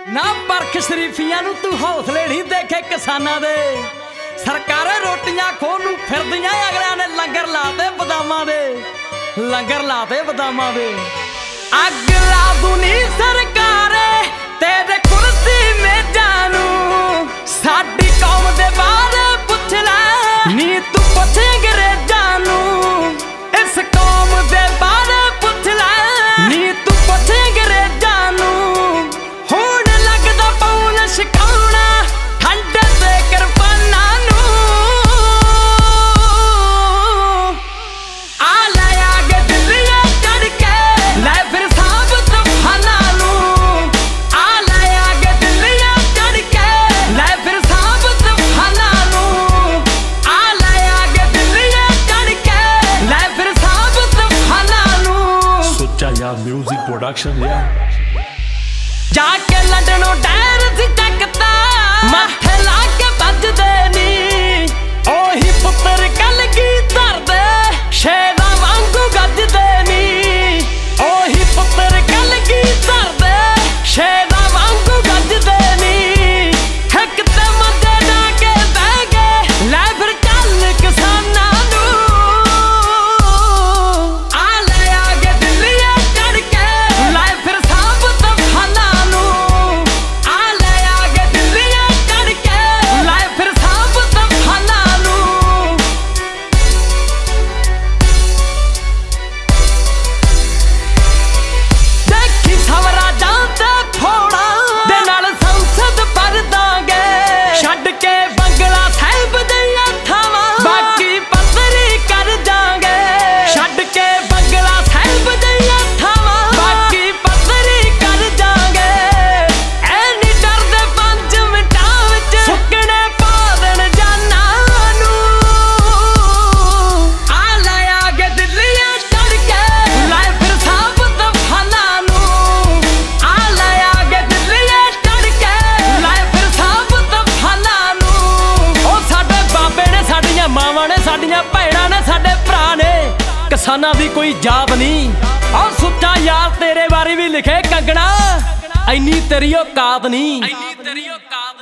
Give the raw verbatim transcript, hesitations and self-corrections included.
ना परख शरीफियां नू तू हौसले नहीं देखे किसानां दे। सरकारें रोटियां खोन नू फिरदियां अगलियां ने लंगर लाते बदामां दे, लंगर लाते बदामां दे। अग ला दूनी सरकारे तेरे कुर्सी में जानू, साडी कौम दे बारे पुछ लै नी तू पुछ अंग्रेजां नू। इस कौम दे बारे पुछ लै नी तू पुछ अंग्रेजां नू। हुण लगदा पौन शिकाउणा ठंड ते किरपानां नू। आ लै आगे दिल्लियां चढ़ के लै फिर साहब तूफानां नू। आ लै आगे दिल्लियां चढ़ के लै फिर साहब तूफानां नू। आ लै आगे दिल्लियां चढ़ के लै फिर साहब तूफानां नू। सोचा यार म्यूजिक प्रोडक्शन यार जाके लंडनों टायर सी चकता माथे ला के बजदे नी। ओही पुत्तर कलगी धरदे शेरां वांगू गजदे नी। ओही पुत्तर कलगी धरदे शेरां वांगू गजदे नी। हिक ते मंजे डा के बह गए लै फिर चल किसानां नू। आ लै आगे दिल्लियां चढ़ के लै फिर साहब तूफानां नू। आ लै आगे दिल्लियां चढ़ के लै फिर साहब तूफानां नू। देखी सवरा जाते फोड़ा दे नाल संसद भर दांगे। छड्ड के बंगला साहिब दियां थावां बाकी पत्तरी कर जांगे। छड्ड के बंगला साहिब दियां थावां बाकी पत्तरी कर जांगे। ऐ नी डरदे पंज मिंटां विच सुकने पा देण जानां नू। आ लै आगे दिल्लियां चढ़ के लै फिर साहब तूफानां नू। आ लै आगे दिल्लियां चढ़ के लै फिर साहब तूफानां नू। ओ साडे बाबे ने साडियां मावां ने साडियां भैणां ने साडे भरा ने किसानां दी कोई जात नहीं। और सुच्चा यार तेरे बारे भी लिखे कंगना, ऐनी तेरी औकात नहीं।